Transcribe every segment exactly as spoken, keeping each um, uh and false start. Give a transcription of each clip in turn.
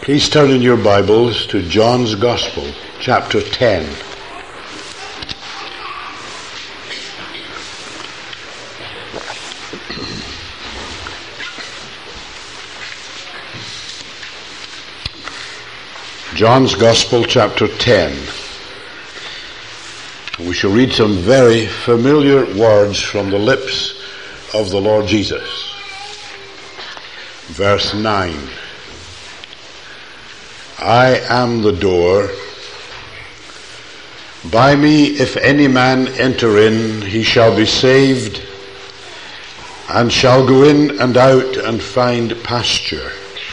Please turn in your Bibles to John's Gospel, chapter ten. John's Gospel, chapter ten. We shall read some very familiar words from the lips of the Lord Jesus. Verse nine. I am the door. By me, if any man enter in, he shall be saved, and shall go in and out and find pasture.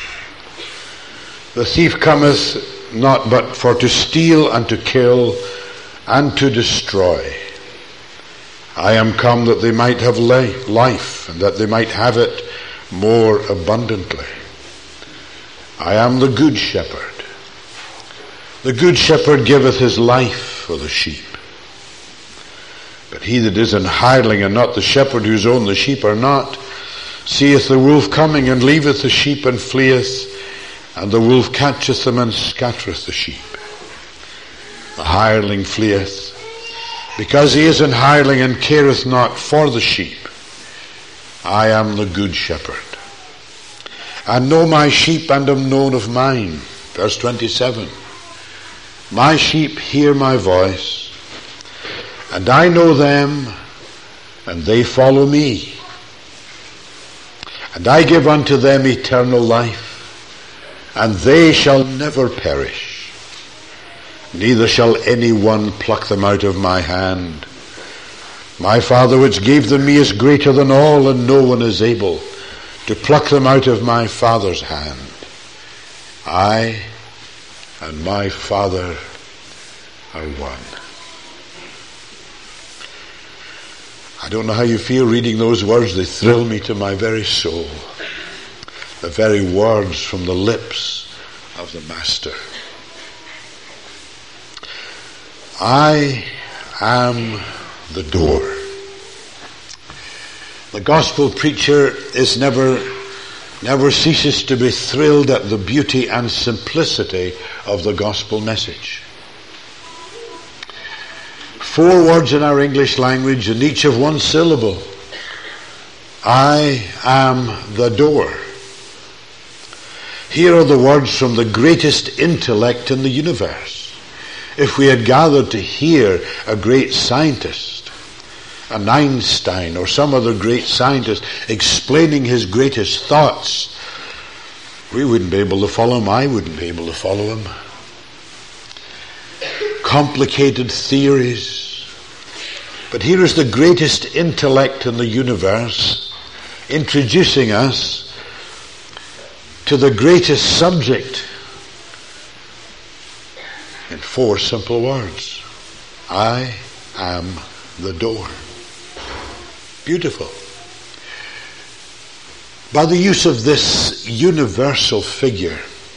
The thief cometh not but for to steal and to kill and to destroy. I am come that they might have life, and that they might have it more abundantly. I am the good shepherd. The good shepherd giveth his life for the sheep. But he that is an hireling, and not the shepherd whose own the sheep are not, seeth the wolf coming, and leaveth the sheep, and fleeth, and the wolf catcheth them, and scattereth the sheep. The hireling fleeth, because he is an hireling, and careth not for the sheep. I am the good shepherd, and know my sheep, and am known of mine. Verse twenty-seven. My sheep hear my voice, and I know them, and they follow me. And I give unto them eternal life, and they shall never perish, neither shall any one pluck them out of my hand. My Father which gave them me is greater than all, and no one is able to pluck them out of my Father's hand. I and my Father are one. I don't know how you feel reading those words. They thrill me to my very soul. The very words from the lips of the Master. I am the door. The gospel preacher is never never ceases to be thrilled at the beauty and simplicity of the gospel message. Four words in our English language, and each of one syllable. I am the door. Here are the words from the greatest intellect in the universe. If we had gathered to hear a great scientist, an Einstein or some other great scientist explaining his greatest thoughts, we wouldn't be able to follow him. I wouldn't be able to follow him. Complicated theories. But here is the greatest intellect in the universe introducing us to the greatest subject in four simple words. I am the door. Beautiful. By the use of this universal figure,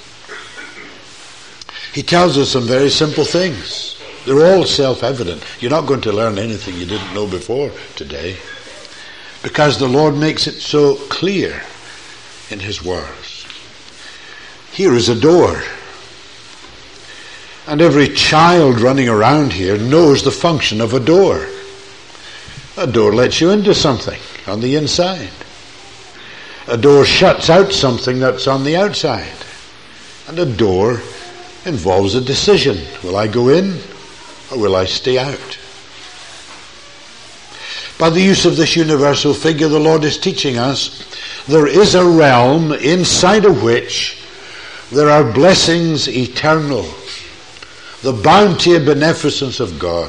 he tells us some very simple things. They're all self-evident. You're not going to learn anything you didn't know before today, because the Lord makes it so clear in his words. Here is a door. And every child running around here knows the function of a door. A door lets you into something on the inside. A door shuts out something that's on the outside. And a door involves a decision. Will I go in or will I stay out? By the use of this universal figure, the Lord is teaching us there is a realm inside of which there are blessings eternal. The bounty and beneficence of God.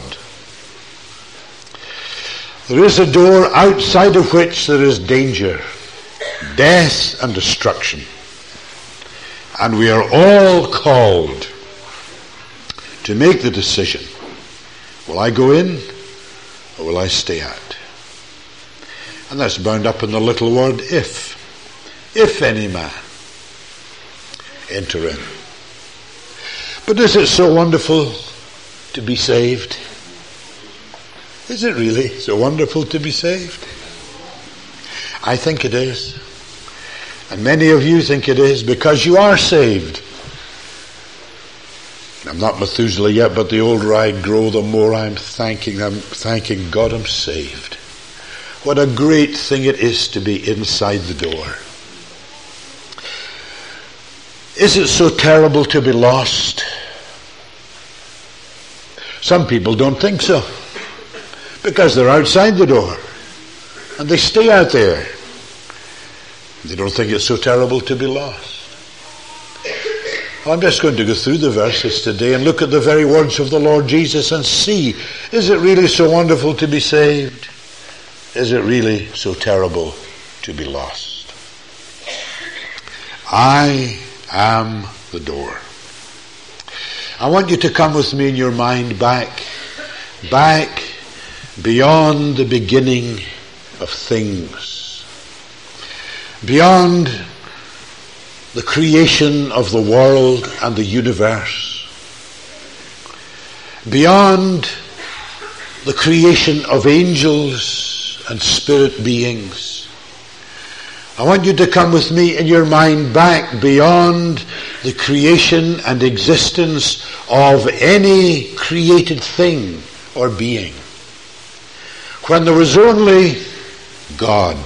There is a door outside of which there is danger, death and destruction. And we are all called to make the decision. Will I go in or will I stay out? And that's bound up in the little word if. If any man enter in. But is it so wonderful to be saved? Is it really so wonderful to be saved? I think it is. And many of you think it is, because you are saved. I'm not Methuselah yet, but the older I grow, the more I'm thanking, I'm thanking God I'm saved. What a great thing it is to be inside the door. Is it so terrible to be lost? Some people don't think so, because they're outside the door and they stay out there. They don't think it's so terrible to be lost. I'm just going to go through the verses today and look at the very words of the Lord Jesus and see, is it really so wonderful to be saved? Is it really so terrible to be lost? I am the door. I want you to come with me in your mind back, back beyond the beginning of things, beyond the creation of the world and the universe, beyond the creation of angels and spirit beings. I want you to come with me in your mind back beyond the creation and existence of any created thing or being, when there was only God.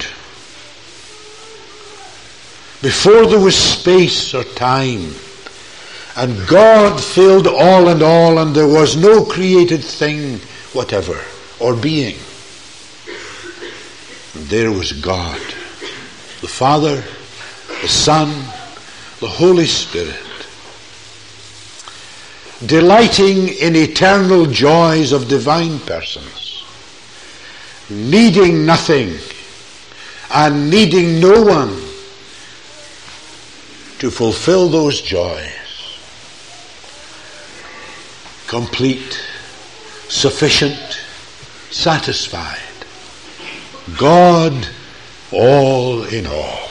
Before there was space or time, and God filled all and all, and there was no created thing whatever or being. And there was God, the Father, the Son, the Holy Spirit, delighting in eternal joys of divine persons, needing nothing and needing no one to fulfill those joys. Complete, sufficient, satisfied. God, all in all.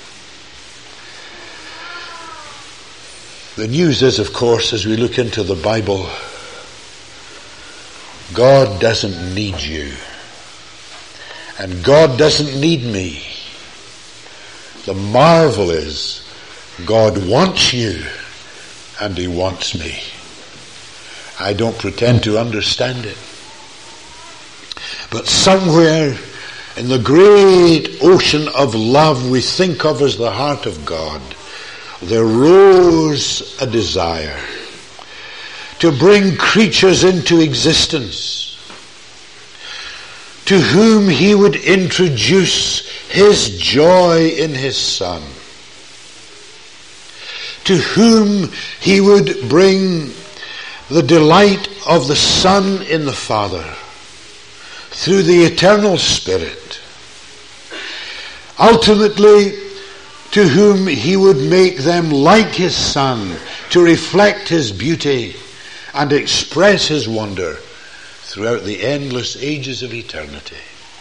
The news is, of course, as we look into the Bible, God doesn't need you. And God doesn't need me. The marvel is, God wants you, and He wants me. I don't pretend to understand it. But somewhere in the great ocean of love we think of as the heart of God, there rose a desire to bring creatures into existence to whom He would introduce His joy in His Son, to whom He would bring the delight of the Son in the Father through the eternal Spirit, ultimately to whom He would make them like His Son, to reflect His beauty and express His wonder throughout the endless ages of eternity.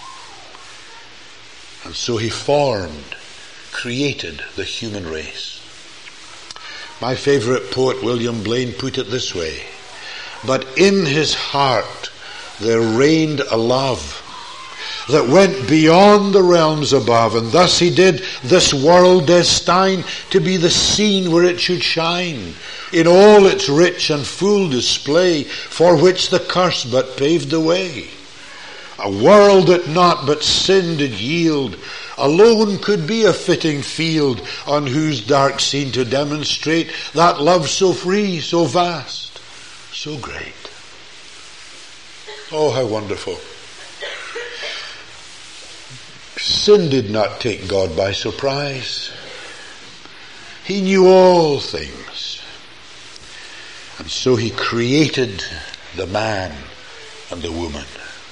And so He formed, created the human race. My favorite poet, William Blaine, put it this way: but in His heart there reigned a love that went beyond the realms above, and thus He did this world destine to be the scene where it should shine in all its rich and full display, for which the curse but paved the way. A world that not but sin did yield alone could be a fitting field on whose dark scene to demonstrate that love so free, so vast, so great. Oh, how wonderful. Sin did not take God by surprise. He knew all things. And so He created the man and the woman.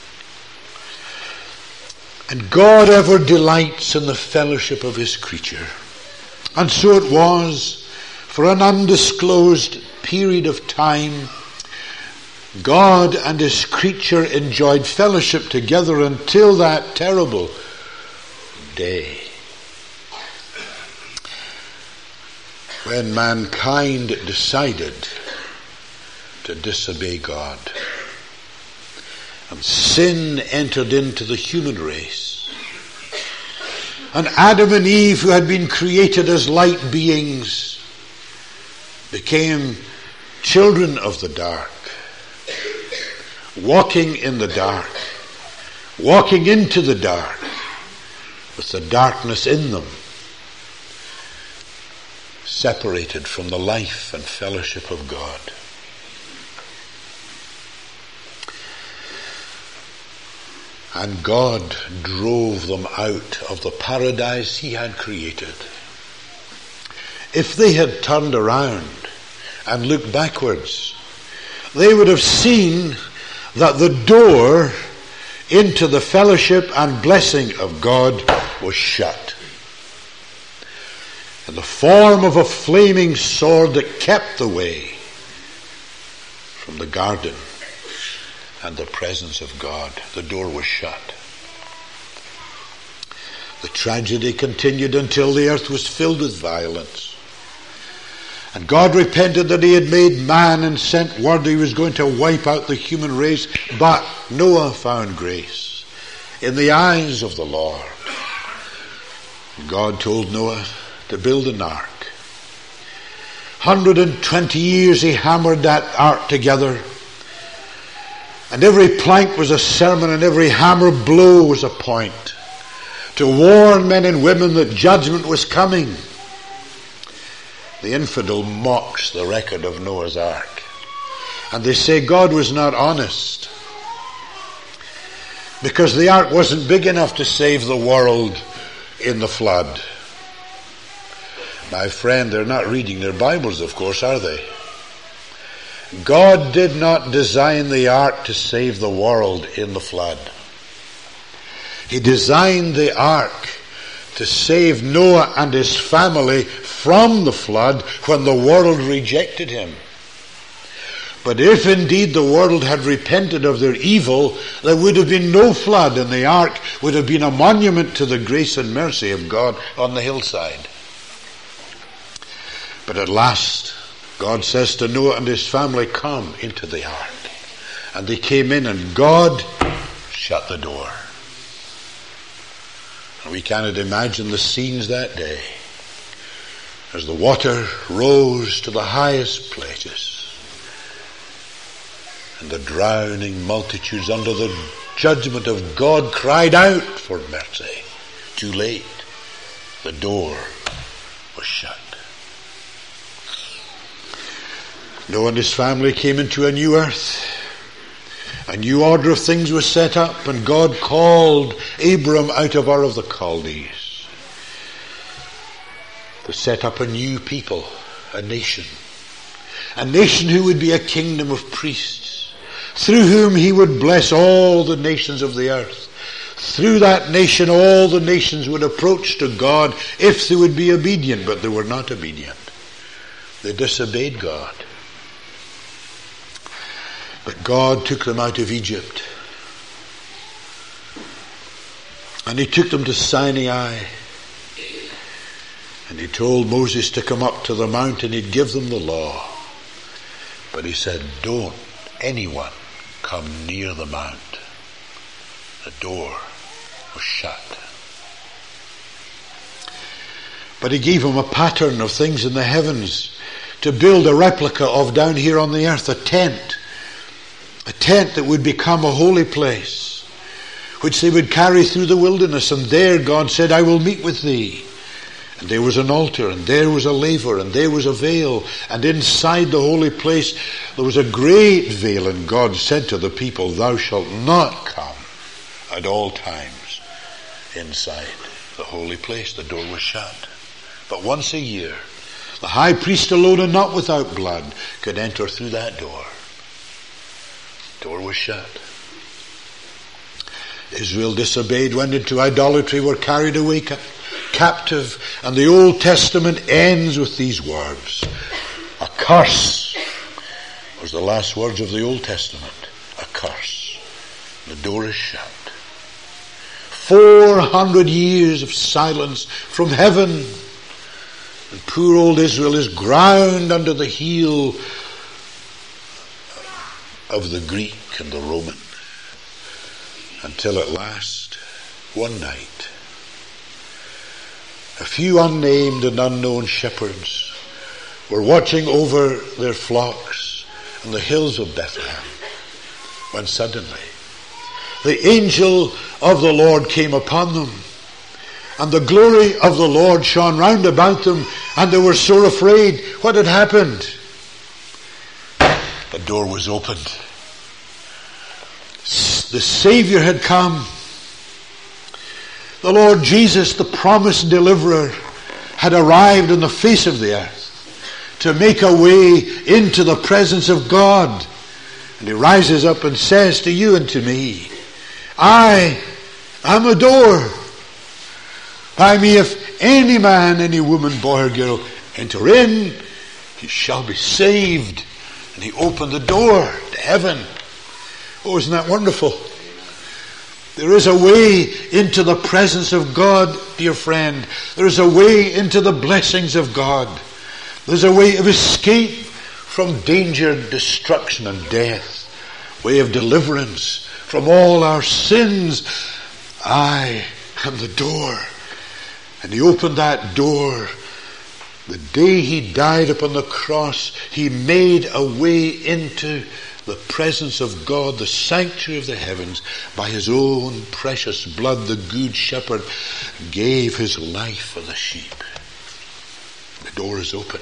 And God ever delights in the fellowship of His creature. And so it was, for an undisclosed period of time, God and His creature enjoyed fellowship together until that terrible day when mankind decided to disobey God. And sin entered into the human race. And Adam and Eve, who had been created as light beings, became children of the dark, walking in the dark, walking into the dark, with the darkness in them, separated from the life and fellowship of God. And God drove them out of the paradise he had created. If they had turned around and looked backwards, they would have seen that the door into the fellowship and blessing of God was shut. In the form of a flaming sword that kept the way from the garden and the presence of God, the door was shut. The tragedy continued until the earth was filled with violence. And God repented that he had made man and sent word he was going to wipe out the human race. But Noah found grace in the eyes of the Lord. God told Noah to build an ark. one hundred twenty years he hammered that ark together. And every plank was a sermon, and every hammer blow was a point to warn men and women that judgment was coming. The infidel mocks the record of Noah's ark, and they say God was not honest because the ark wasn't big enough to save the world in the flood. My friend, they're not reading their Bibles, of course, are they? God did not design the ark to save the world in the flood. He designed the ark to save Noah and his family from the flood when the world rejected him. But if indeed the world had repented of their evil, there would have been no flood, and the ark would have been a monument to the grace and mercy of God on the hillside. But at last, God says to Noah and his family, come into the ark. And they came in, and God shut the door. And we cannot imagine the scenes that day as the water rose to the highest places and the drowning multitudes under the judgment of God cried out for mercy. Too late. The door was shut. Noah and his family came into a new earth. A new order of things was set up, and God called Abram out of Ur of the Chaldees to set up a new people, a nation. A nation who would be a kingdom of priests, through whom he would bless all the nations of the earth. Through that nation, all the nations would approach to God if they would be obedient, but they were not obedient. They disobeyed God. But God took them out of Egypt. And he took them to Sinai. And he told Moses to come up to the mountain. He'd give them the law. But he said, don't anyone come near the mount. The door was shut. But he gave them a pattern of things in the heavens to build a replica of down here on the earth, a tent. A tent that would become a holy place, which they would carry through the wilderness. And there God said, I will meet with thee. And there was an altar, and there was a laver, and there was a veil. And inside the holy place there was a great veil. And God said to the people, thou shalt not come at all times inside the holy place. The door was shut. But once a year, the high priest alone, and not without blood, could enter through that door. Door was shut. Israel disobeyed, went into idolatry, were carried away ca- captive. And the Old Testament ends with these words. A curse was the last words of the Old Testament. A curse. The door is shut. Four hundred years of silence from heaven. And poor old Israel is ground under the heel of the Greek and the Roman, until at last, one night, a few unnamed and unknown shepherds were watching over their flocks on the hills of Bethlehem, when suddenly the angel of the Lord came upon them, and the glory of the Lord shone round about them, and they were sore afraid. What had happened? The door was opened. The Savior had come. The Lord Jesus, the promised deliverer, had arrived on the face of the earth to make a way into the presence of God. And he rises up and says to you and to me, I am a door. By me, if any man, any woman, boy or girl, enter in, he shall be saved. And he opened the door to heaven. Oh, isn't that wonderful? There is a way into the presence of God, dear friend. There is a way into the blessings of God. There's a way of escape from danger, destruction, and death. Way of deliverance from all our sins. I am the door. And he opened that door. The day he died upon the cross, he made a way into the presence of God, the sanctuary of the heavens, by his own precious blood. The good shepherd gave his life for the sheep. The door is open.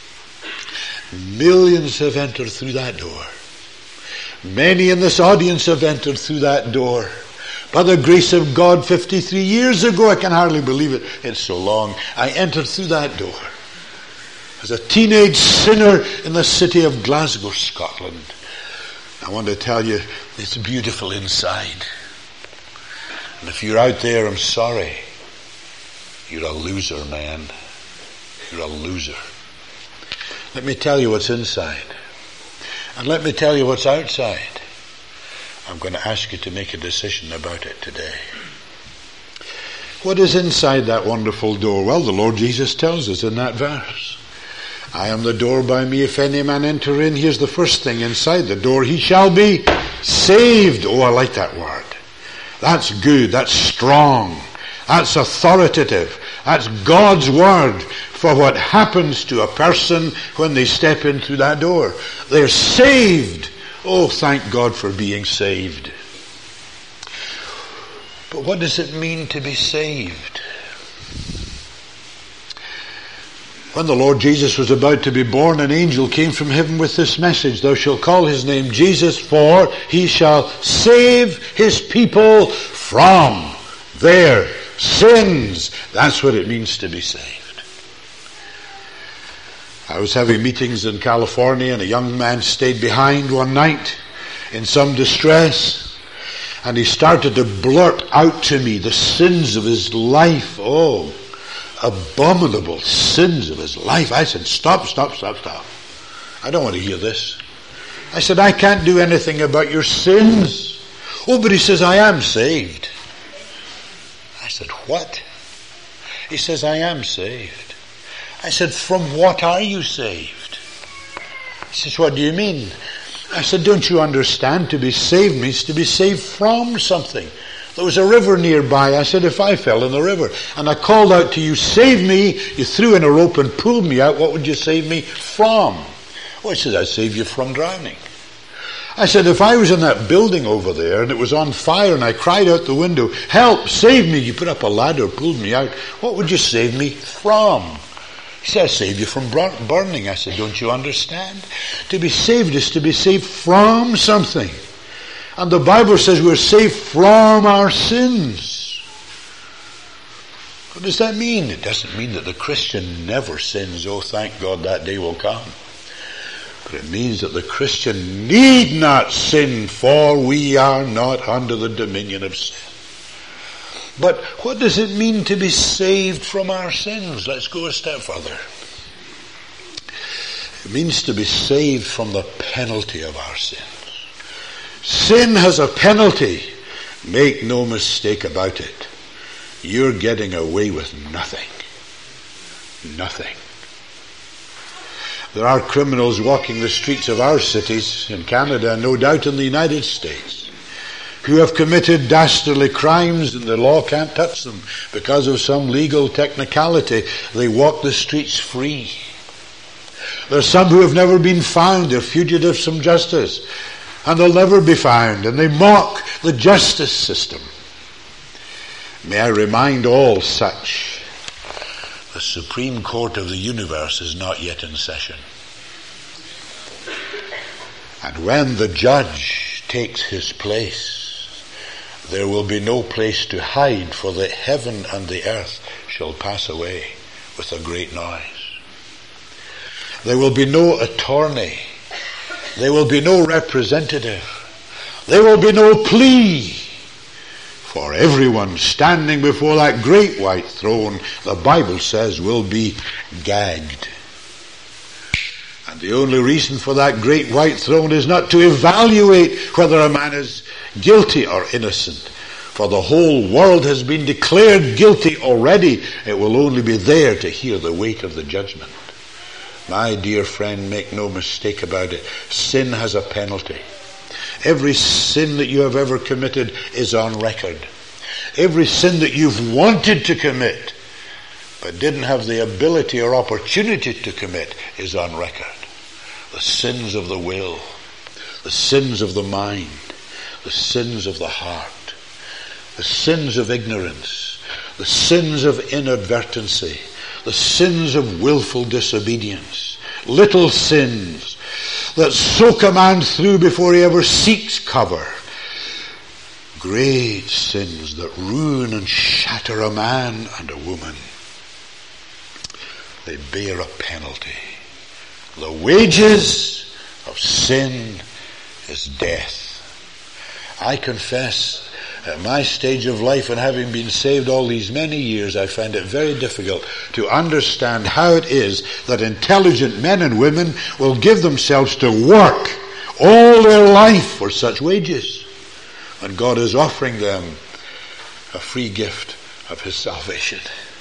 Millions have entered through that door. Many in this audience have entered through that door. By the grace of God, fifty-three years ago, I can hardly believe it, it's so long, I entered through that door as a teenage sinner in the city of Glasgow, Scotland. I want to tell you, it's beautiful inside. And if you're out there, I'm sorry. You're a loser, man. You're a loser. Let me tell you what's inside. And let me tell you what's outside. I'm going to ask you to make a decision about it today. What is inside that wonderful door? Well, the Lord Jesus tells us in that verse. I am the door, by me if any man enter in. Here's the first thing inside the door. He shall be saved. Oh, I like that word. That's good. That's strong. That's authoritative. That's God's word for what happens to a person when they step in through that door. They're saved. Oh, thank God for being saved. But what does it mean to be saved? When the Lord Jesus was about to be born, an angel came from heaven with this message. Thou shalt call his name Jesus, for he shall save his people from their sins. That's what it means to be saved. I was having meetings in California, and a young man stayed behind one night in some distress, and he started to blurt out to me the sins of his life. Oh, abominable sins of his life. I said, stop, stop, stop, stop. I don't want to hear this. I said, I can't do anything about your sins. Oh, but he says, I am saved. I said, what? He says, I am saved. I said, from what are you saved? He says, what do you mean? I said, don't you understand? To be saved means to be saved from something. There was a river nearby. I said, if I fell in the river and I called out to you, save me, you threw in a rope and pulled me out, what would you save me from? Oh, he said, I'd save you from drowning. I said, if I was in that building over there and it was on fire and I cried out the window, help, save me, you put up a ladder, pulled me out, what would you save me from? He said, I save you from burning. I said, don't you understand? To be saved is to be saved from something. And the Bible says we're saved from our sins. What does that mean? It doesn't mean that the Christian never sins. Oh, thank God that day will come. But it means that the Christian need not sin, for we are not under the dominion of sin. But what does it mean to be saved from our sins? Let's go a step further. It means to be saved from the penalty of our sins. Sin has a penalty. Make no mistake about it. You're getting away with nothing. Nothing. There are criminals walking the streets of our cities in Canada, and no doubt in the United States, who have committed dastardly crimes and the law can't touch them because of some legal technicality. They walk the streets free. There's some who have never been found. They're fugitives from justice. And they'll never be found. And they mock the justice system. May I remind all such, the Supreme Court of the universe is not yet in session. And when the judge takes his place, there will be no place to hide, for the heaven and the earth shall pass away with a great noise. There will be no attorney. There will be no representative. There will be no plea. For everyone standing before that great white throne, the Bible says, will be gagged. And the only reason for that great white throne is not to evaluate whether a man is guilty or innocent. For the whole world has been declared guilty already. It will only be there to hear the weight of the judgment. My dear friend, make no mistake about it. Sin has a penalty. Every sin that you have ever committed is on record. Every sin that you've wanted to commit but didn't have the ability or opportunity to commit is on record. The sins of the will, the sins of the mind, the sins of the heart, the sins of ignorance, the sins of inadvertency, the sins of willful disobedience, little sins that soak a man through before he ever seeks cover, great sins that ruin and shatter a man and a woman. They bear a penalty. The wages of sin is death. I confess, at my stage of life and having been saved all these many years, I find it very difficult to understand how it is that intelligent men and women will give themselves to work all their life for such wages, when God is offering them a free gift of his salvation.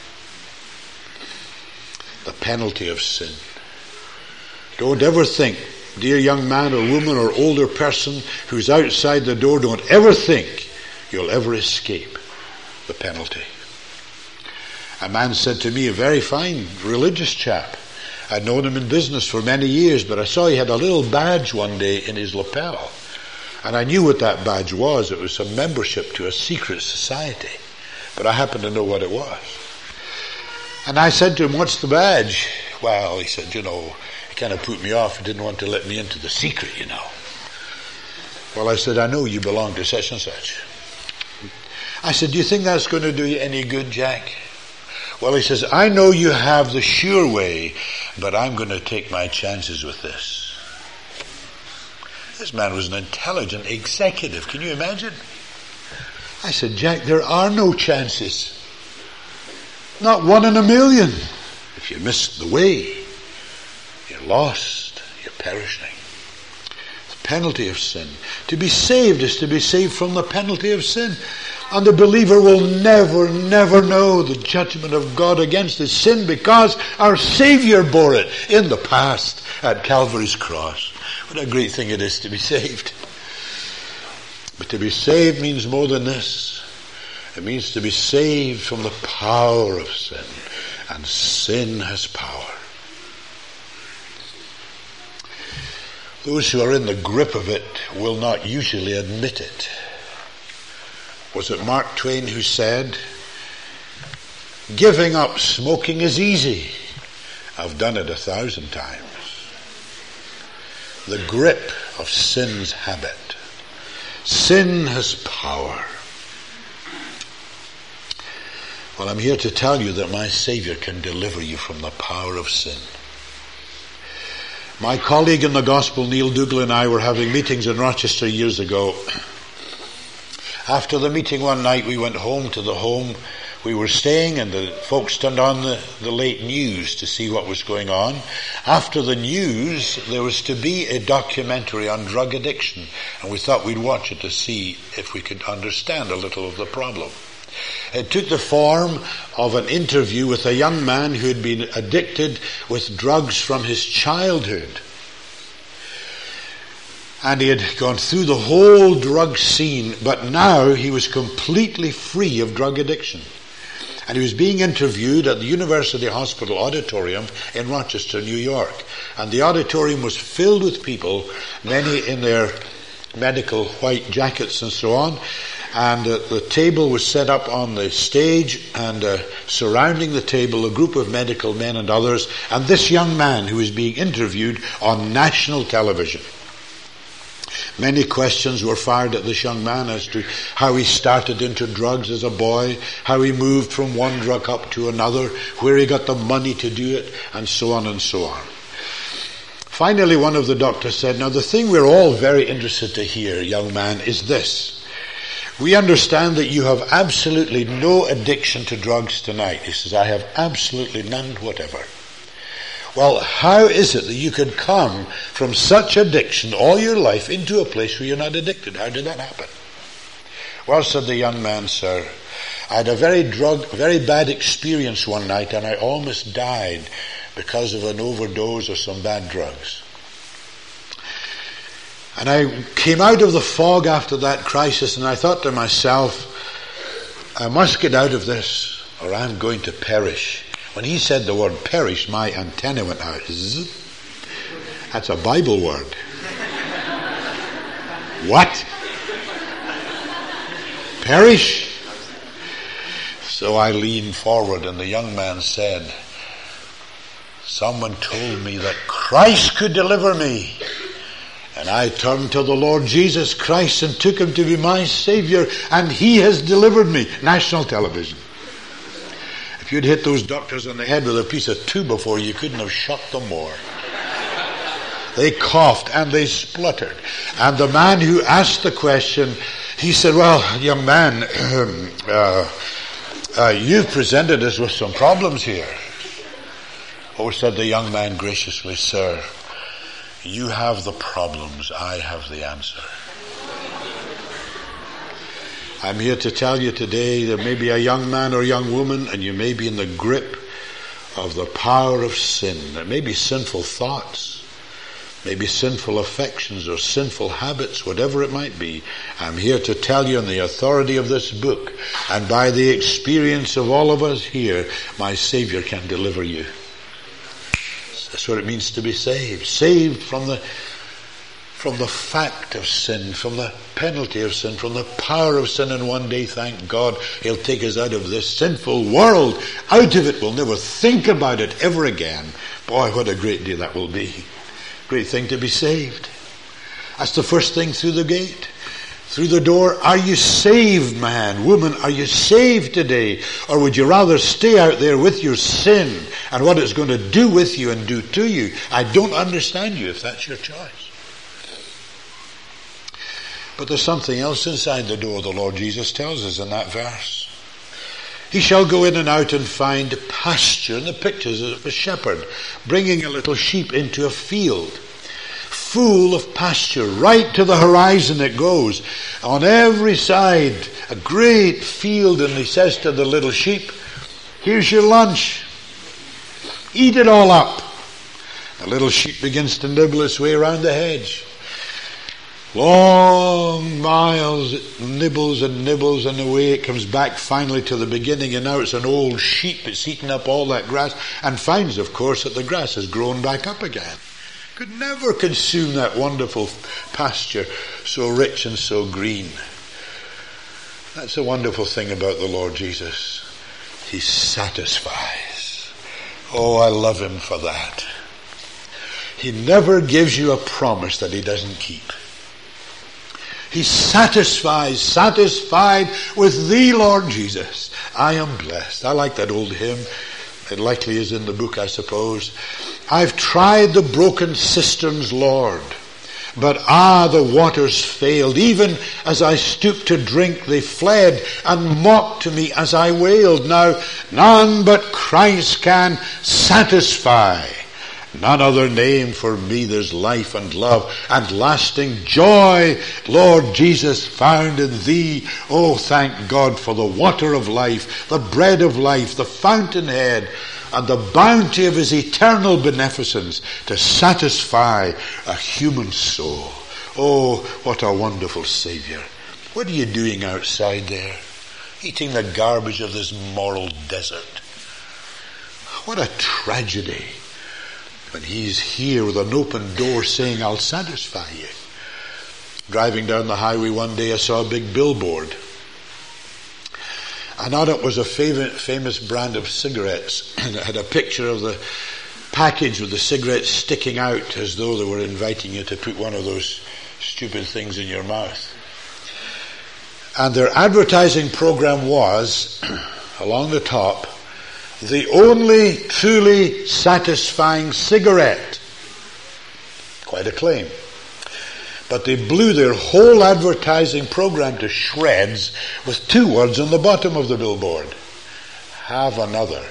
The penalty of sin. Don't ever think, dear young man or woman or older person who's outside the door, don't ever think you'll ever escape the penalty. A man said to me, a very fine religious chap, I'd known him in business for many years, but I saw he had a little badge one day in his lapel. And I knew what that badge was. It was a membership to a secret society. But I happened to know what it was. And I said to him, what's the badge? Well, he said, you know, he kind of put me off. He didn't want to let me into the secret, you know. Well, I said, I know you belong to such and such. I said, do you think that's going to do you any good, Jack? Well, he says, I know you have the sure way, but I'm going to take my chances with this. This man was an intelligent executive. Can you imagine? I said, Jack, there are no chances. Not one in a million. If you miss the way, you're lost. You're perishing. The penalty of sin. To be saved is to be saved from the penalty of sin. And the believer will never, never know the judgment of God against his sin, because our Savior bore it in the past at Calvary's cross. What a great thing it is to be saved. But to be saved means more than this. It means to be saved from the power of sin. And sin has power. Those who are in the grip of it will not usually admit it. Was it Mark Twain who said, giving up smoking is easy. I've done it a thousand times. The grip of sin's habit. Sin has power. Well, I'm here to tell you that my Savior can deliver you from the power of sin. My colleague in the gospel, Neil Dougal, and I were having meetings in Rochester years ago. After the meeting one night, we went home to the home we were staying, and the folks turned on the, the late news to see what was going on. After the news, there was to be a documentary on drug addiction, and we thought we'd watch it to see if we could understand a little of the problem. It took the form of an interview with a young man who had been addicted with drugs from his childhood. And he had gone through the whole drug scene, but now he was completely free of drug addiction. And he was being interviewed at the University Hospital Auditorium in Rochester, New York. And the auditorium was filled with people, many in their medical white jackets and so on. And uh, the table was set up on the stage, and uh, surrounding the table a group of medical men and others, and this young man who was being interviewed on national television. Many questions were fired at this young man as to how he started into drugs as a boy, how he moved from one drug up to another, where he got the money to do it, and so on and so on. Finally, one of the doctors said, "Now the thing we're all very interested to hear, young man, is this. We understand that you have absolutely no addiction to drugs tonight." He says, "I have absolutely none whatever." "Well, how is it that you could come from such addiction all your life into a place where you're not addicted? How did that happen?" "Well," said the young man, "sir, I had a very drug, very bad experience one night, and I almost died because of an overdose of some bad drugs. And I came out of the fog after that crisis, and I thought to myself, I must get out of this or I'm going to perish." When he said the word perish, my antenna went out. Zzz. That's a Bible word. What? Perish? So I leaned forward, and the young man said, "Someone told me that Christ could deliver me. And I turned to the Lord Jesus Christ and took him to be my Savior, and he has delivered me." National television. If you'd hit those doctors on the head with a piece of two before, you couldn't have shot them more. They coughed and they spluttered. And the man who asked the question, he said, "Well, young man, uh, uh, you've presented us with some problems here." "Oh," said the young man graciously, "Sir, you have the problems, I have the answer." I'm here to tell you today there may be a young man or young woman, and you may be in the grip of the power of sin. There may be sinful thoughts, maybe sinful affections or sinful habits, whatever it might be. I'm here to tell you in the authority of this book, and by the experience of all of us here, my Savior can deliver you. That's what it means to be saved. Saved from the from the fact of sin, from the penalty of sin, from the power of sin. And one day, thank God, he'll take us out of this sinful world. Out of it. We'll never think about it ever again. Boy, what a great day that will be. Great thing to be saved. That's the first thing through the gate. Through the door. Are you saved, man, woman? Are you saved today? Or would you rather stay out there with your sin and what it's going to do with you and do to you? I don't understand you if that's your choice. But there's something else inside the door, the Lord Jesus tells us in that verse. He shall go in and out and find pasture. And the pictures of a shepherd bringing a little sheep into a field full of pasture. Right to the horizon it goes. On every side, a great field. And he says to the little sheep, "Here's your lunch. Eat it all up." The little sheep begins to nibble its way around the hedge. Long miles, it nibbles and nibbles, and away it comes back finally to the beginning, and now it's an old sheep. It's eaten up all that grass, and finds, of course, that the grass has grown back up again. Could never consume that wonderful pasture, so rich and so green. That's a wonderful thing about the Lord Jesus. He satisfies. Oh, I love him for that. He never gives you a promise that he doesn't keep. He satisfies, satisfied with thee, Lord Jesus. I am blessed. I like that old hymn. It likely is in the book, I suppose. I've tried the broken cisterns, Lord, but ah, the waters failed. Even as I stooped to drink, they fled and mocked to me as I wailed. Now, none but Christ can satisfy. None other name for me there's life and love and lasting joy, Lord Jesus, found in thee. Oh, thank God for the water of life, the bread of life, the fountainhead, and the bounty of his eternal beneficence to satisfy a human soul. Oh, what a wonderful Savior. What are you doing outside there? eating the garbage of this moral desert. What a tragedy when he's here with an open door saying, I'll satisfy you. Driving down the highway one day, I saw a big billboard. And on it was a favorite, famous brand of cigarettes. And it had a picture of the package with the cigarettes sticking out as though they were inviting you to put one of those stupid things in your mouth. And their advertising program was, along the top, the only truly satisfying cigarette. Quite a claim. But they blew their whole advertising program to shreds with two words on the bottom of the billboard. Have another.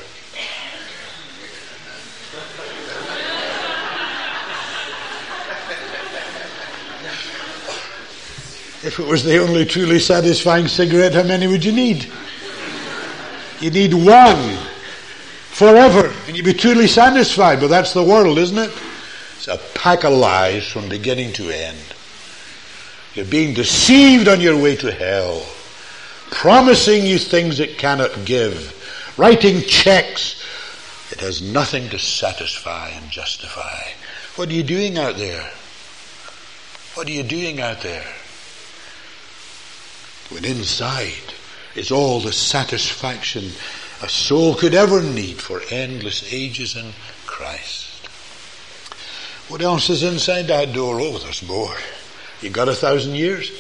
If it was the only truly satisfying cigarette, how many would you need? You need one forever, and you'd be truly satisfied. But that's the world, isn't it? It's a pack of lies from beginning to end. You're being deceived on your way to hell, promising you things it cannot give, writing checks. It has nothing to satisfy and justify. What are you doing out there? What are you doing out there? When inside is all the satisfaction a soul could ever need for endless ages in Christ. What else is inside that door? Oh, there's more. You got a thousand years?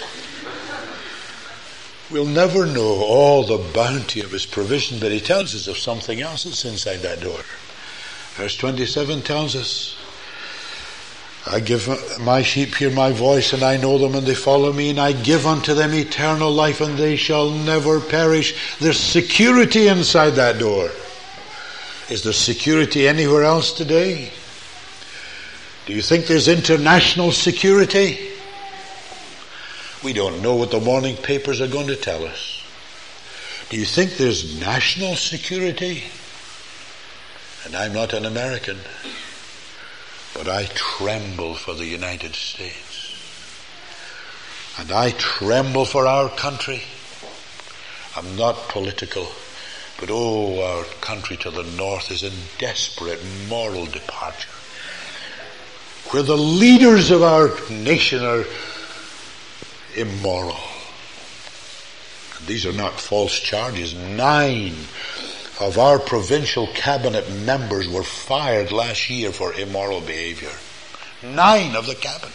We'll never know all the bounty of his provision, but he tells us of something else that's inside that door. Verse twenty-seven tells us, I give my sheep hear my voice, and I know them, and they follow me, and I give unto them eternal life, and they shall never perish. There's security inside that door. Is there security anywhere else today? Do you think there's international security? We don't know what the morning papers are going to tell us. Do you think there's national security? And I'm not an American, but I tremble for the United States. And I tremble for our country. I'm not political, but oh, our country to the north is in desperate moral departure, where the leaders of our nation are immoral. And these are not false charges. Nine of our provincial cabinet members were fired last year for immoral behavior. Nine of the cabinet.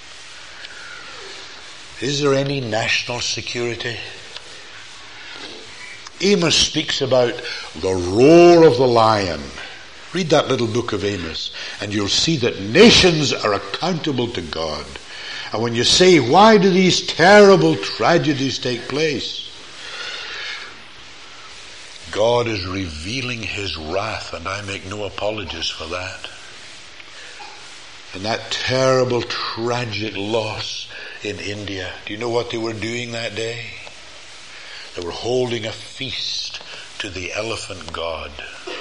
Is there any national security? Amos speaks about the roar of the lion. Read that little book of Amos, and you'll see that nations are accountable to God. And when you say, why do these terrible tragedies take place? God is revealing his wrath, and I make no apologies for that. And that terrible, tragic loss in India. Do you know what they were doing that day? They were holding a feast to the elephant god.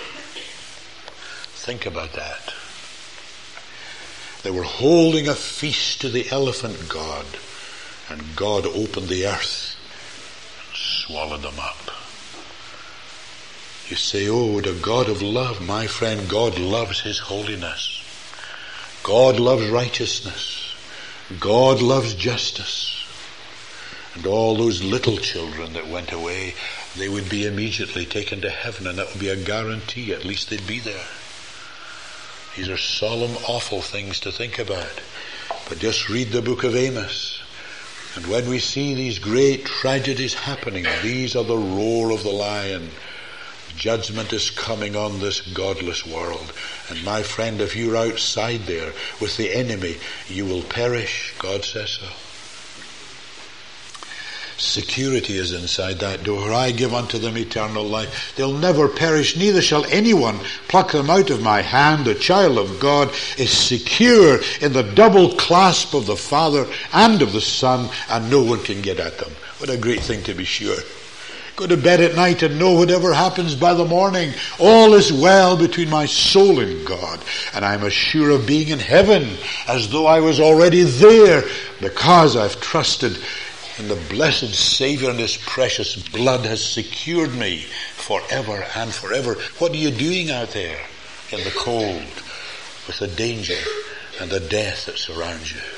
Think about that. They were holding a feast to the elephant god, and God opened the earth and swallowed them up. You say, oh, the God of love. My friend, God loves his holiness. God loves righteousness. God loves justice. And all those little children that went away, they would be immediately taken to heaven, and that would be a guarantee. At least they'd be there. These are solemn, awful things to think about. But just read the book of Amos. And when we see these great tragedies happening, these are the roar of the lion. Judgment is coming on this godless world. And my friend, if you're outside there with the enemy, you will perish. God says so. Security is inside that door. I give unto them eternal life. They'll never perish, neither shall anyone pluck them out of my hand. The child of God is secure in the double clasp of the Father and of the Son, and no one can get at them. What a great thing to be sure. Go to bed at night and know whatever happens by the morning, all is well between my soul and God. And I'm as sure of being in heaven as though I was already there, because I've trusted And the blessed Savior and his precious blood has secured me forever and forever. What are you doing out there in the cold with the danger and the death that surrounds you?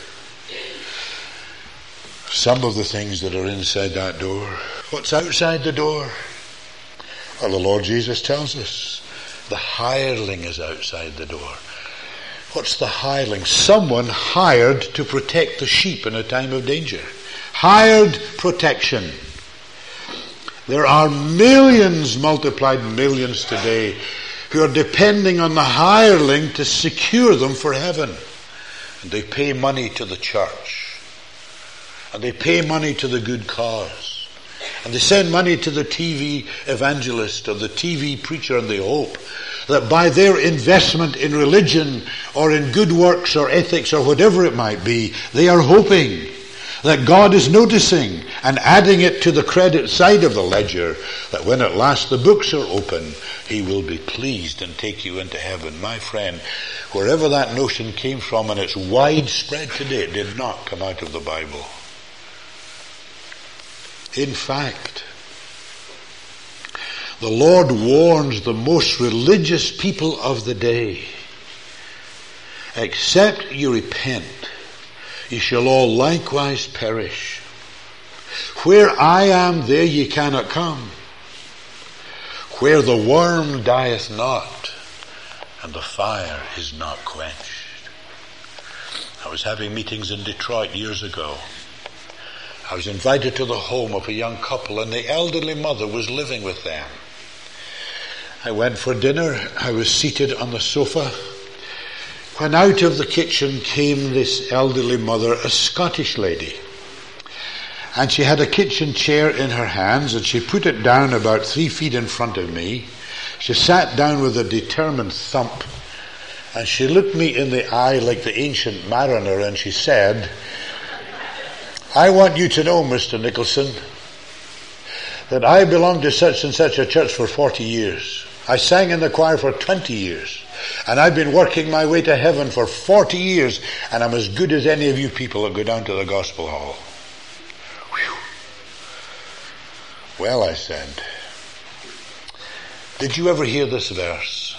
Some of the things that are inside that door. What's outside the door? Well, the Lord Jesus tells us the hireling is outside the door. What's the hireling? Someone hired to protect the sheep in a time of danger. Hired protection. There are millions, multiplied millions today, who are depending on the hireling to secure them for heaven. And they pay money to the church. And they pay money to the good cause. And they send money to the T V evangelist or the T V preacher, and they hope that by their investment in religion or in good works or ethics or whatever it might be, they are hoping that God is noticing and adding it to the credit side of the ledger, that when at last the books are open, he will be pleased and take you into heaven. My friend, wherever that notion came from, and it's widespread today, it did not come out of the Bible. In fact, the Lord warns the most religious people of the day, except you repent, ye shall all likewise perish. Where I am, there ye cannot come. Where the worm dieth not, and the fire is not quenched. I was having meetings in Detroit years ago. I was invited to the home of a young couple, and the elderly mother was living with them. I went for dinner. I was seated on the sofa, when out of the kitchen came this elderly mother, a Scottish lady. And she had a kitchen chair in her hands, and she put it down about three feet in front of me. She sat down with a determined thump, and she looked me in the eye like the ancient mariner, and she said, I want you to know, Mister Nicholson, that I belong to such and such a church for forty years. I sang in the choir for twenty years. And I've been working my way to heaven for forty years, and I'm as good as any of you people that go down to the gospel hall. Whew. Well, I said, did you ever hear this verse?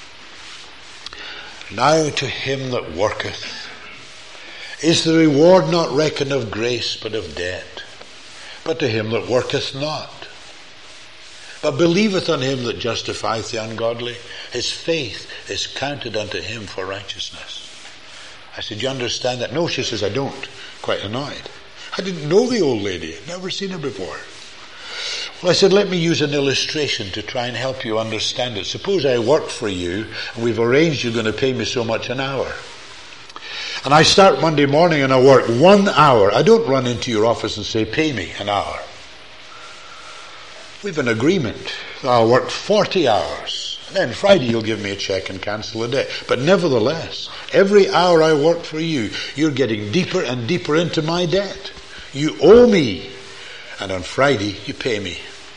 Now to him that worketh is the reward not reckoned of grace but of debt. But to him that worketh not, but believeth on him that justifieth the ungodly, his faith is counted unto him for righteousness. I said, you understand that? No, she says, I don't. Quite annoyed. I didn't know the old lady. I'd never seen her before. Well, I said, let me use an illustration to try and help you understand it. Suppose I work for you, and we've arranged you're going to pay me so much an hour. And I start Monday morning and I work one hour. I don't run into your office and say, pay me an hour. We've an agreement. I'll work forty hours. And then Friday you'll give me a check and cancel the debt. But nevertheless, every hour I work for you, you're getting deeper and deeper into my debt. You owe me. And on Friday you pay me.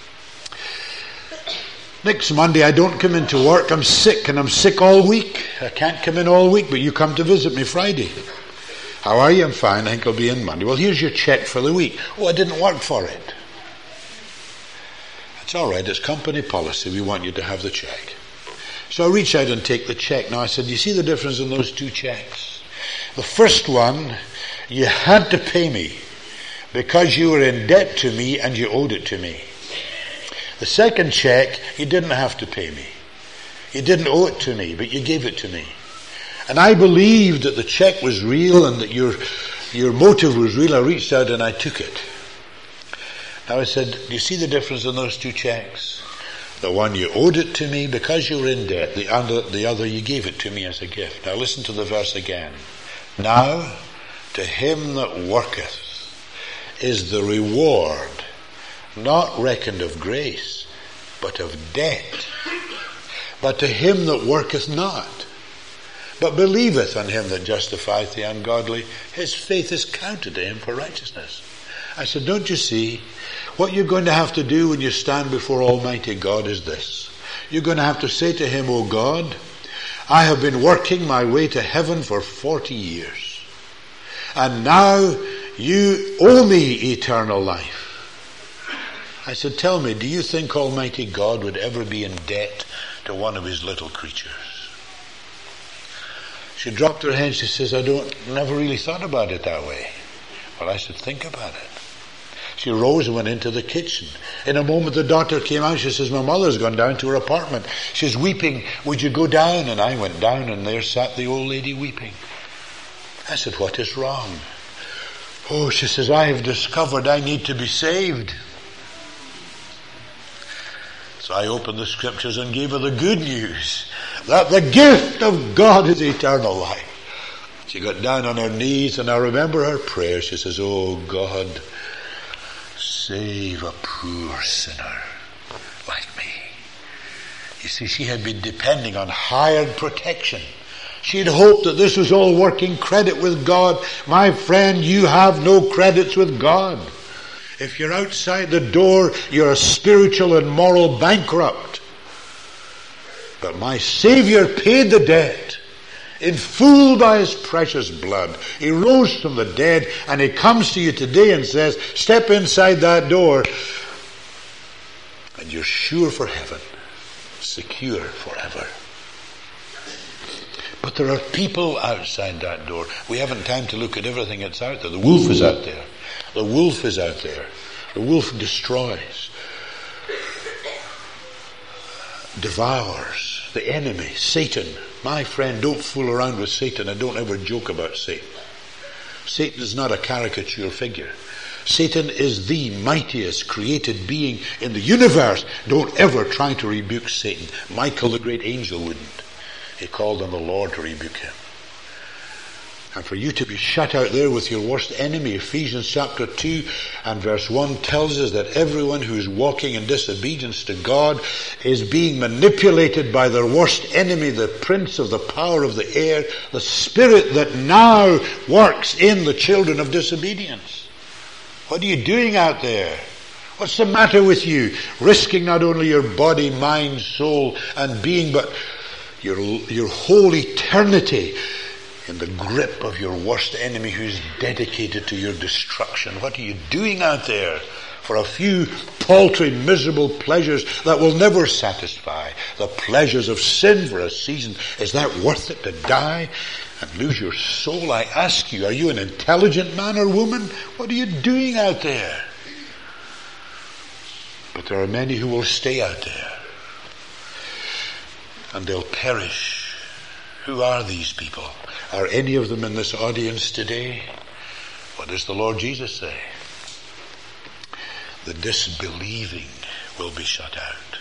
Next Monday I don't come into work. I'm sick, and I'm sick all week. I can't come in all week, but you come to visit me Friday. How are you? I'm fine. I think I'll be in Monday. Well, here's your check for the week. Oh, I didn't work for it. It's all right. It's company policy. We want you to have the check. So I reach out and take the check. Now I said, you see the difference in those two checks? The first one, you had to pay me because you were in debt to me and you owed it to me. The second check, you didn't have to pay me. You didn't owe it to me, but you gave it to me. And I believed that the check was real and that your your motive was real. I reached out and I took it. Now I said, do you see the difference in those two checks? The one, you owed it to me because you were in debt. The other, the other, you gave it to me as a gift. Now listen to the verse again. Now to him that worketh is the reward not reckoned of grace, but of debt. But to him that worketh not, but believeth on him that justifieth the ungodly, his faith is counted to him for righteousness. I said, don't you see? What you're going to have to do when you stand before Almighty God is this. You're going to have to say to him, O God, I have been working my way to heaven for forty years. And now you owe me eternal life. I said, tell me, do you think Almighty God would ever be in debt to one of his little creatures? She dropped her head. She says, I don't, never really thought about it that way. Well, I said, think about it. She rose and went into the kitchen. In a moment, the daughter came out. She says, my mother's gone down to her apartment. She's weeping. Would you go down? And I went down, and there sat the old lady weeping. I said, what is wrong? Oh, she says, I have discovered I need to be saved. So I opened the scriptures and gave her the good news that the gift of God is eternal life. She got down on her knees, and I remember her prayer. She says, oh God, save a poor sinner like me. You see, she had been depending on hired protection. She had hoped that this was all working credit with God. My friend, you have no credits with God. If you're outside the door, you're a spiritual and moral bankrupt. But my Savior paid the debt in full by his precious blood. He rose from the dead, and he comes to you today and says, step inside that door, and you're sure for heaven, secure forever. But there are people outside that door. We haven't time to look at everything that's out there. The wolf is out there. The wolf is out there. The wolf destroys, devours, the enemy, Satan. My friend, don't fool around with Satan, and don't ever joke about Satan. Satan is not a caricature figure. Satan is the mightiest created being in the universe. Don't ever try to rebuke Satan. Michael, the great angel, wouldn't. He called on the Lord to rebuke him. And for you to be shut out there with your worst enemy, Ephesians chapter two and verse one tells us that everyone who is walking in disobedience to God is being manipulated by their worst enemy, the prince of the power of the air, the spirit that now works in the children of disobedience. What are you doing out there? What's the matter with you? Risking not only your body, mind, soul, and being, but your, your whole eternity in the grip of your worst enemy who's dedicated to your destruction. What are you doing out there for a few paltry, miserable pleasures that will never satisfy? The pleasures of sin for a season. Is that worth it, to die and lose your soul? I ask you, are you an intelligent man or woman? What are you doing out there? But there are many who will stay out there, and they'll perish. Who are these people? Are any of them in this audience today? What does the Lord Jesus say? The disbelieving will be shut out.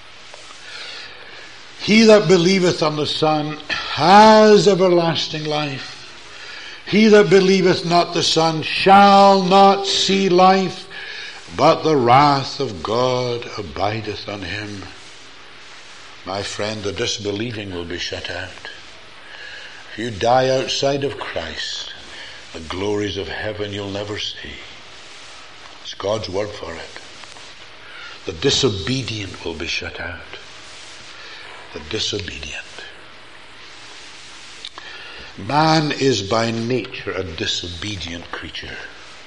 He that believeth on the Son has everlasting life. He that believeth not the Son shall not see life, but the wrath of God abideth on him. My friend, the disbelieving will be shut out. If you die outside of Christ, the glories of heaven you'll never see. It's God's word for it. The disobedient will be shut out. The disobedient. Man is by nature a disobedient creature.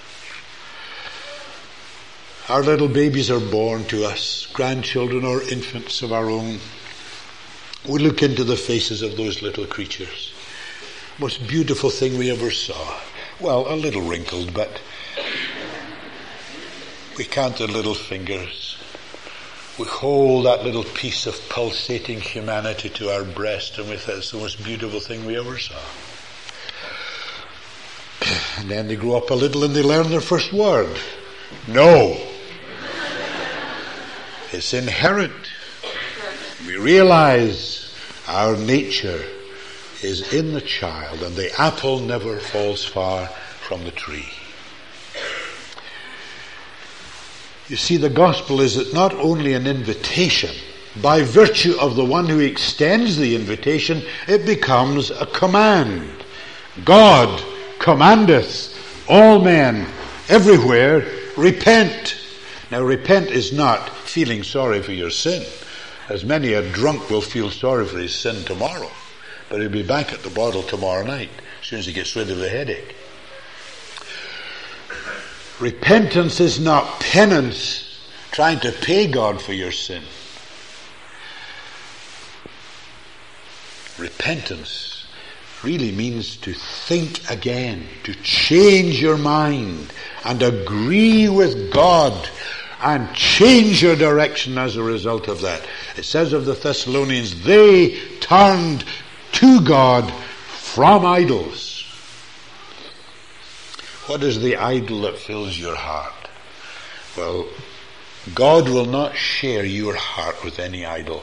Our little babies are born to us, grandchildren or infants of our own. We look into the faces of those little creatures. Most beautiful thing we ever saw. Well, a little wrinkled, but we count the little fingers. We hold that little piece of pulsating humanity to our breast, and we thought it's the most beautiful thing we ever saw. And then they grow up a little and they learn their first word. No. It's inherent. We realize our nature is in the child, and the apple never falls far from the tree. You see, the gospel is that not only an invitation, by virtue of the one who extends the invitation, it becomes a command. God commandeth all men everywhere, repent. Now, repent is not feeling sorry for your sin, as many a drunk will feel sorry for his sin tomorrow. But he'll be back at the bottle tomorrow night, as soon as he gets rid of the headache. Repentance is not penance, trying to pay God for your sin. Repentance really means to think again, to change your mind and agree with God and change your direction as a result of that. It says of the Thessalonians, they turned to God from idols. What is the idol that fills your heart? Well, God will not share your heart with any idol.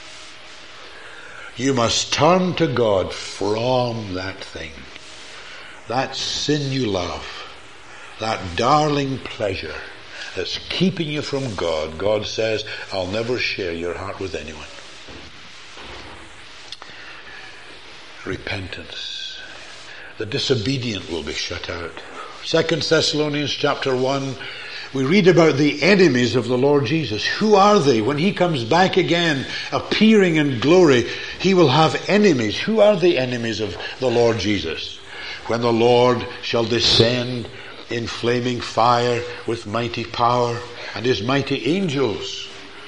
You must turn to God from that thing, that sin you love, that darling pleasure that's keeping you from God. God says, I'll never share your heart with anyone. Repentance. The disobedient will be shut out. Second Thessalonians chapter one, we read about the enemies of the Lord Jesus. Who are they? When he comes back again, appearing in glory, he will have enemies. Who are the enemies of the Lord Jesus? When the Lord shall descend in flaming fire with mighty power and his mighty angels.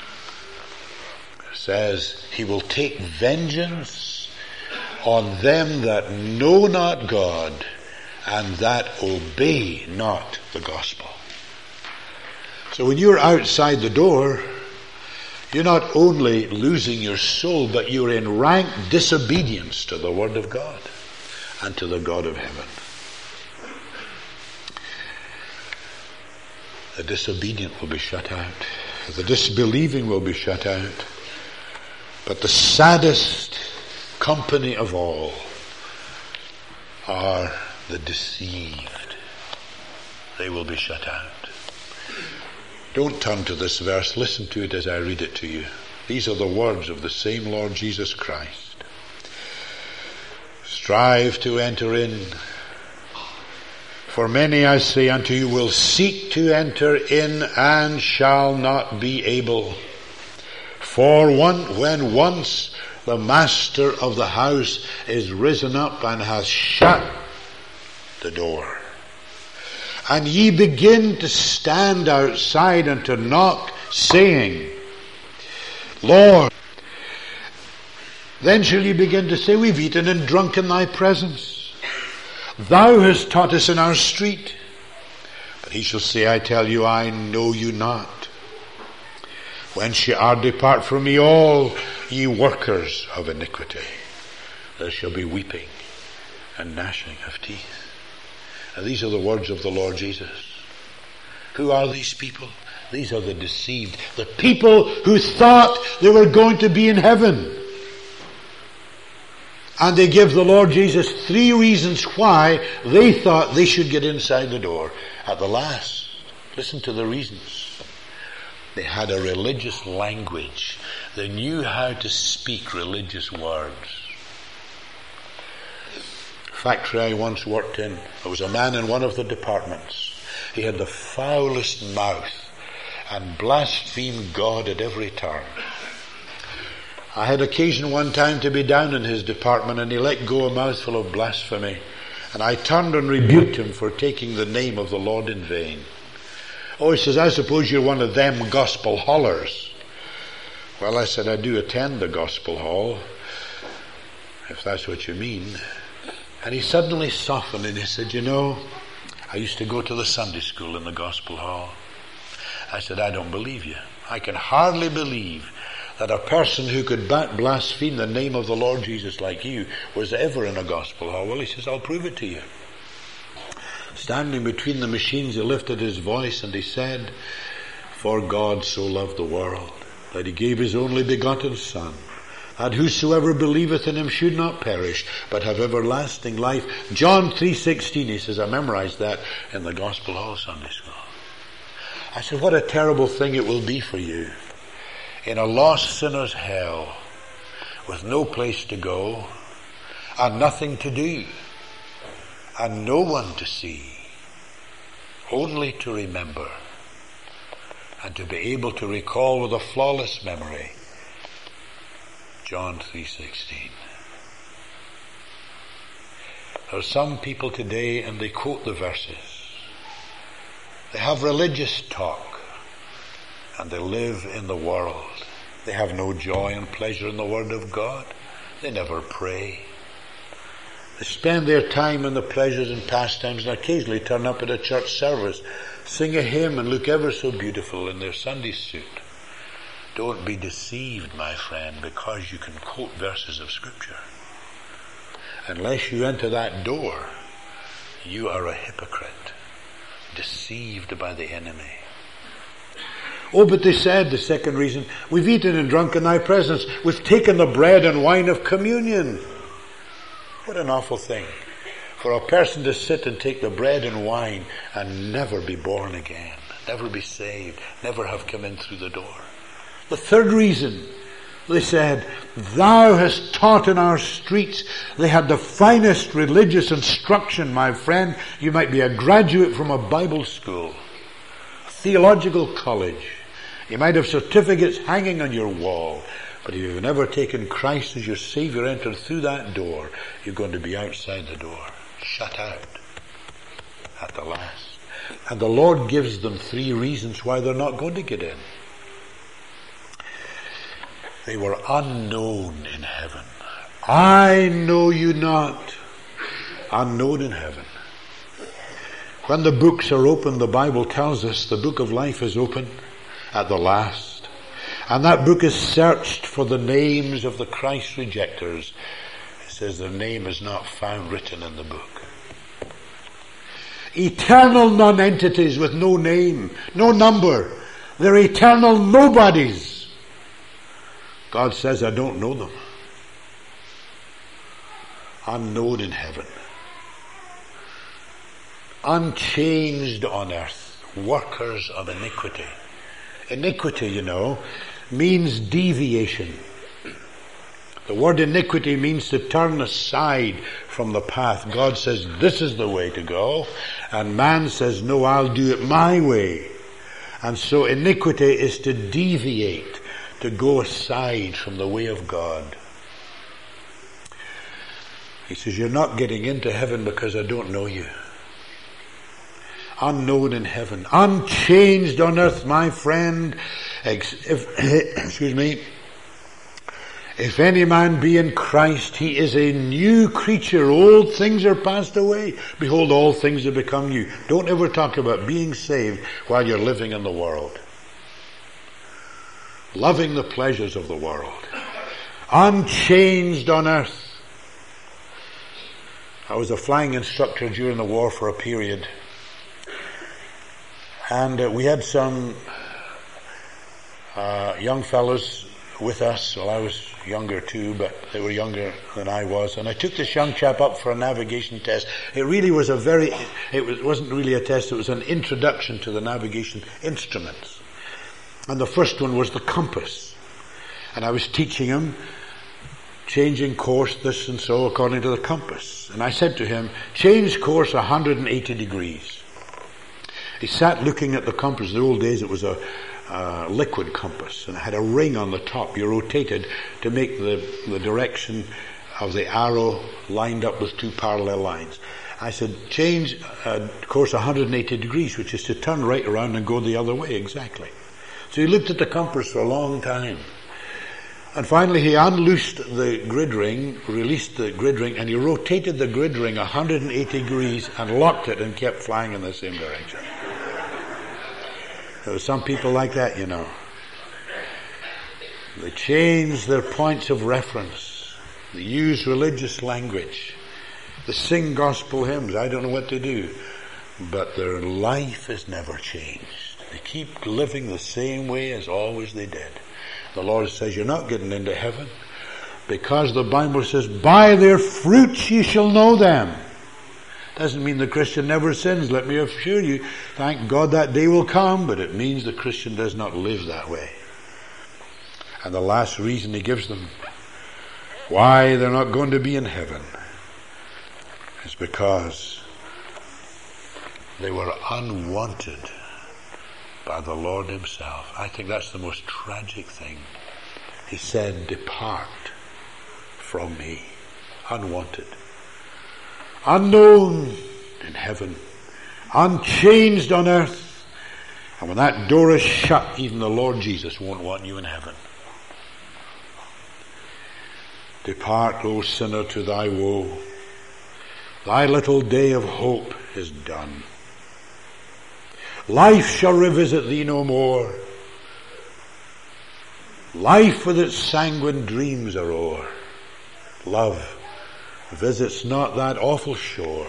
It says, he will take vengeance on them that know not God and that obey not the gospel. So when you're outside the door, you're not only losing your soul, but you're in rank disobedience to the word of God and to the God of heaven. The disobedient will be shut out. The disbelieving will be shut out. But the saddest company of all are the deceived. They will be shut out. Don't turn to this verse. Listen to it as I read it to you. These are the words of the same Lord Jesus Christ. Strive to enter in. For many, I say unto you, will seek to enter in and shall not be able. For one, when once the master of the house is risen up and has shut the door, and ye begin to stand outside and to knock, saying, Lord, then shall ye begin to say, we've eaten and drunk in thy presence. Thou hast taught us in our street. But he shall say, I tell you, I know you not. Whence ye are, depart from me, all ye workers of iniquity. There shall be weeping and gnashing of teeth. And these are the words of the Lord Jesus. Who are these people? These are the deceived. The people who thought they were going to be in heaven. And they give the Lord Jesus three reasons why they thought they should get inside the door. At the last, listen to the reasons. They had a religious language. They knew how to speak religious words. Factory I once worked in, there was a man in one of the departments. He had the foulest mouth and blasphemed God at every turn. I had occasion one time to be down in his department, and he let go a mouthful of blasphemy, and I turned and rebuked him for taking the name of the Lord in vain. Oh, he says, I suppose you're one of them gospel hollers. Well, I said, I do attend the gospel hall, if that's what you mean. And he suddenly softened and he said, you know, I used to go to the Sunday school in the gospel hall. I said, I don't believe you. I can hardly believe that a person who could blaspheme the name of the Lord Jesus like you was ever in a gospel hall. Well, he says, I'll prove it to you. Standing between the machines, he lifted his voice and he said, for God so loved the world that he gave his only begotten Son, that whosoever believeth in him should not perish, but have everlasting life. John three sixteen, he says, I memorized that in the gospel hall Sunday school. I said, what a terrible thing it will be for you in a lost sinner's hell with no place to go and nothing to do and no one to see, only to remember and to be able to recall with a flawless memory John three sixteen. There are some people today, and they quote the verses, They have religious talk, and they live in the world. They have no joy and pleasure in the Word of God. They never pray. They spend their time in the pleasures and pastimes and occasionally turn up at a church service, sing a hymn and look ever so beautiful in their Sunday suit. Don't be deceived, my friend, because you can quote verses of Scripture. Unless you enter that door, you are a hypocrite, deceived by the enemy. Oh, but they said, the second reason, we've eaten and drunk in thy presence. We've taken the bread and wine of communion. What an awful thing for a person to sit and take the bread and wine and never be born again, never be saved, never have come in through the door. The third reason, they said, thou hast taught in our streets. They had the finest religious instruction, my friend. You might be a graduate from a Bible school, a theological college. You might have certificates hanging on your wall. But if you've never taken Christ as your Savior, entered through that door, you're going to be outside the door, shut out at the last. And the Lord gives them three reasons why they're not going to get in. They were unknown in heaven. I know you not. Unknown in heaven. When the books are open, the Bible tells us the book of life is open at the last. And that book is searched for the names of the Christ rejectors. It says their name is not found written in the book. Eternal non-entities with no name, no number. They're eternal nobodies. God says, I don't know them. Unknown in heaven. Unchanged on earth. Workers of iniquity. Iniquity, you know, means deviation. The word iniquity means to turn aside from the path. God says, this is the way to go. And man says, no, I'll do it my way. And so iniquity is to deviate, to go aside from the way of God. He says, you're not getting into heaven because I don't know you. Unknown in heaven, unchanged on earth, my friend. If, excuse me. If any man be in Christ, he is a new creature. Old things are passed away. Behold, all things have become new. Don't ever talk about being saved while you're living in the world. Loving the pleasures of the world. Unchanged on earth. I was a flying instructor during the war for a period. And uh, we had some uh, young fellows with us. Well, I was younger too, but they were younger than I was. And I took this young chap up for a navigation test. It really was a very, it was, wasn't really a test, it was an introduction to the navigation instruments. And the first one was the compass. And I was teaching him, changing course, this and so, according to the compass. And I said to him, change course one hundred eighty degrees. He sat looking at the compass. In the old days it was a uh, liquid compass, and it had a ring on the top. You rotated to make the, the direction of the arrow lined up with two parallel lines. I said, change uh, course one hundred eighty degrees, which is to turn right around and go the other way, exactly. So he looked at the compass for a long time. And finally he unloosed the grid ring, released the grid ring, and he rotated the grid ring one hundred eighty degrees and locked it and kept flying in the same direction. There were some people like that, you know. They change their points of reference. They use religious language. They sing gospel hymns. I don't know what they do. But their life is never changed. They keep living the same way as always they did. The Lord says, you're not getting into heaven, because the Bible says, by their fruits ye shall know them. Doesn't mean the Christian never sins, let me assure you. Thank God that day will come, but it means the Christian does not live that way. And the last reason he gives them why they're not going to be in heaven is because they were unwanted by the Lord himself. I think that's the most tragic thing. He said, depart from me. Unwanted. Unknown in heaven. Unchanged on earth. And when that door is shut, even the Lord Jesus won't want you in heaven. Depart, O sinner, to thy woe. Thy little day of hope is done. Life shall revisit thee no more. Life with its sanguine dreams are o'er. Love visits not that awful shore.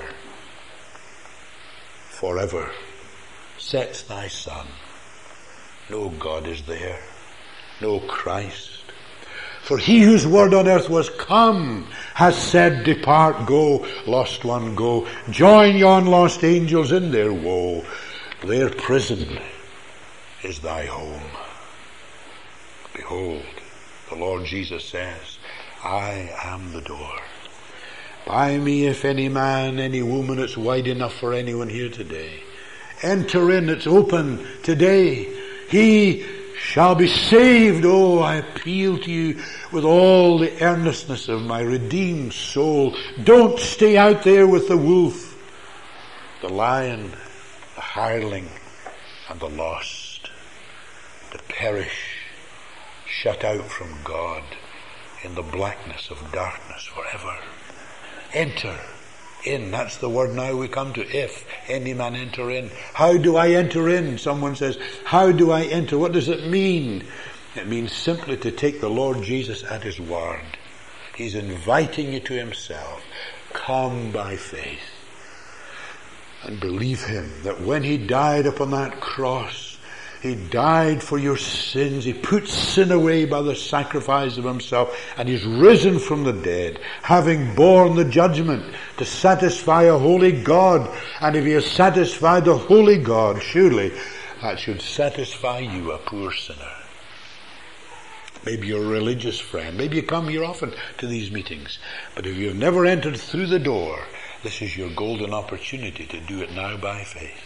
Forever sets thy sun. No God is there, no Christ. For he whose word on earth was come has said, depart, go, lost one, go. Join yon lost angels in their woe. Their prison is thy home. Behold, the Lord Jesus says, I am the door. By me, if any man, any woman, it's wide enough for anyone here today. Enter in, it's open today. He shall be saved. Oh, I appeal to you with all the earnestness of my redeemed soul. Don't stay out there with the wolf, the lion, the hireling, and the lost, to perish, shut out from God in the blackness of darkness forever. Enter in. That's the word now we come to. If any man enter in. How do I enter in? Someone says, how do I enter? What does it mean? It means simply to take the Lord Jesus at his word. He's inviting you to himself. Come by faith and believe him, that when he died upon that cross, he died for your sins. He put sin away by the sacrifice of himself, and he's risen from the dead, having borne the judgment to satisfy a holy God. And if he has satisfied the holy God, surely that should satisfy you, a poor sinner. Maybe you're a religious friend. Maybe you come here often to these meetings. But if you've never entered through the door, this is your golden opportunity to do it now by faith.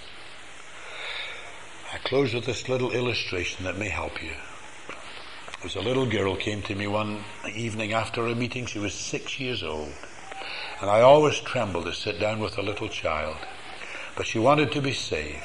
I close with this little illustration that may help you. There was a little girl came to me one evening after a meeting. She was six years old. And I always tremble to sit down with a little child. But she wanted to be saved.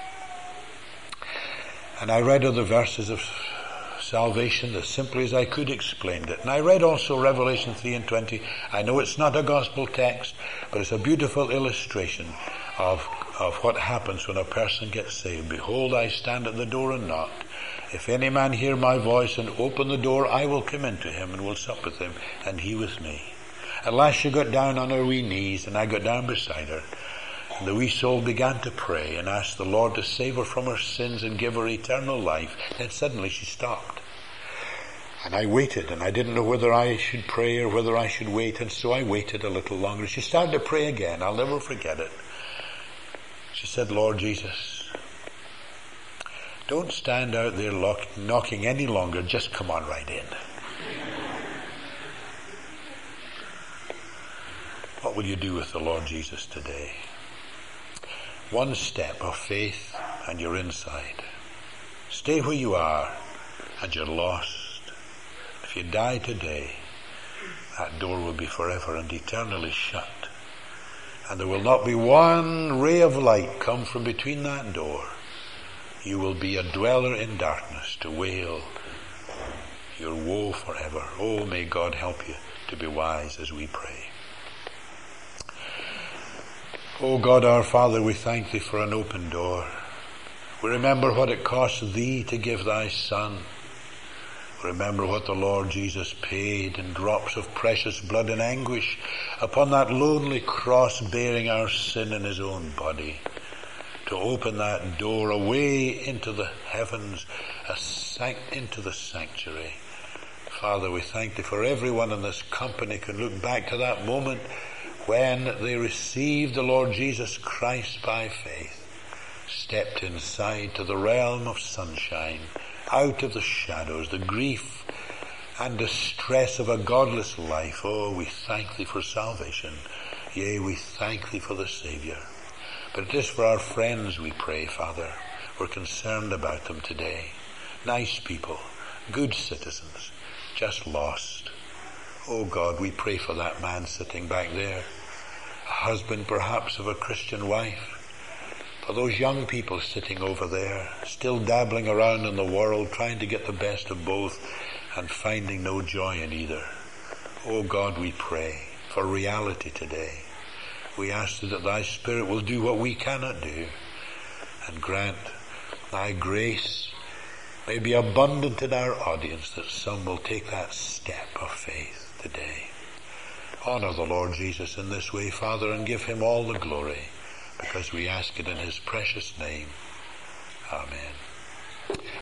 And I read her the verses of salvation as simply as I could explain it. And I read also Revelation three and twenty. I know it's not a gospel text, but it's a beautiful illustration of of what happens when a person gets saved. Behold, I stand at the door and knock. If any man hear my voice and open the door, I will come into him and will sup with him, and he with me. At last she got down on her wee knees, and I got down beside her. And the wee soul began to pray and ask the Lord to save her from her sins and give her eternal life. Then suddenly she stopped. And I waited, and I didn't know whether I should pray or whether I should wait, and so I waited a little longer. She started to pray again. I'll never forget it. She said, Lord Jesus, don't stand out there lock, knocking any longer. Just come on right in. What will you do with the Lord Jesus today? One step of faith and you're inside. Stay where you are and you're lost. If you die today, that door will be forever and eternally shut. And there will not be one ray of light come from between that door. You will be a dweller in darkness to wail your woe forever. Oh, may God help you to be wise as we pray. Oh God, our Father, we thank thee for an open door. We remember what it cost thee to give thy Son. Remember what the Lord Jesus paid in drops of precious blood and anguish upon that lonely cross, bearing our sin in his own body, to open that door away into the heavens, a sanct- into the sanctuary. Father, we thank thee for everyone in this company can look back to that moment when they received the Lord Jesus Christ by faith, stepped inside to the realm of sunshine, out of the shadows, the grief and distress of a godless life. Oh, we thank thee for salvation. Yea, we thank thee for the Saviour. But it is for our friends we pray, Father. We're concerned about them today. Nice people, good citizens, just lost. Oh God, we pray for that man sitting back there, a husband perhaps of a Christian wife, For those young people sitting over there, still dabbling around in the world, trying to get the best of both and finding no joy in either. Oh God, we pray for reality today. We ask that thy Spirit will do what we cannot do and grant thy grace may be abundant in our audience, that some will take that step of faith today. Honor the Lord Jesus in this way, Father, and give him all the glory, because we ask it in his precious name. Amen.